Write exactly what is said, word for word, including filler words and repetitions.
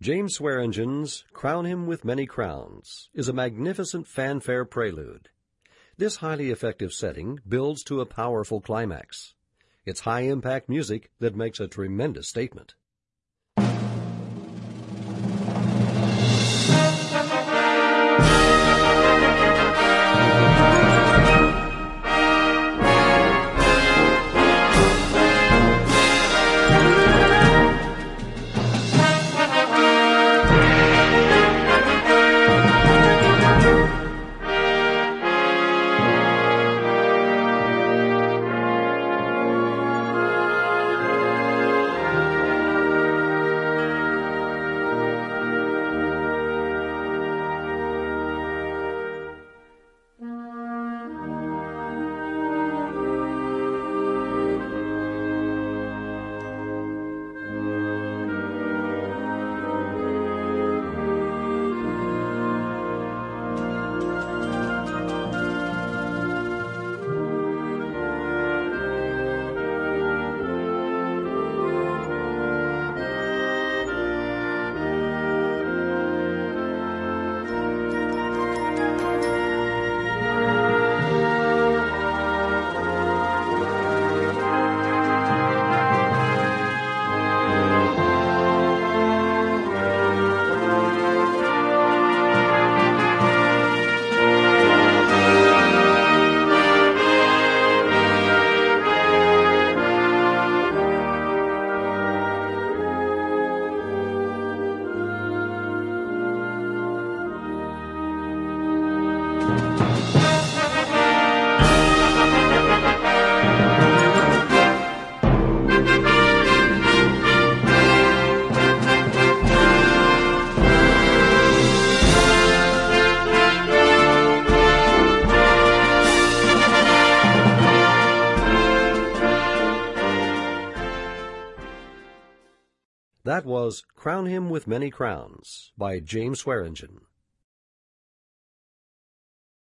James Swearengen's Crown Him with Many Crowns is a magnificent fanfare prelude. This highly effective setting builds to a powerful climax. It's high-impact music that makes a tremendous statement. That was Crown Him with Many Crowns by James Swearengen.